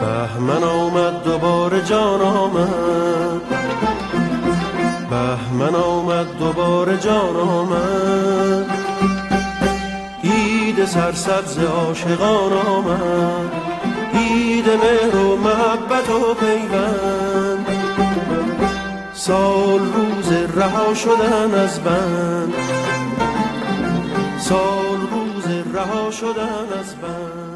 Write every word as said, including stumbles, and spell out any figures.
بهمن آمد دوباره جان آمد، بهمن آمد دوباره جان آمد، عید سرسبز عاشقان آمد، عید مهر و محبت و پیوند، سال روز رها شدن از بند، سال روز رها شدن از بند.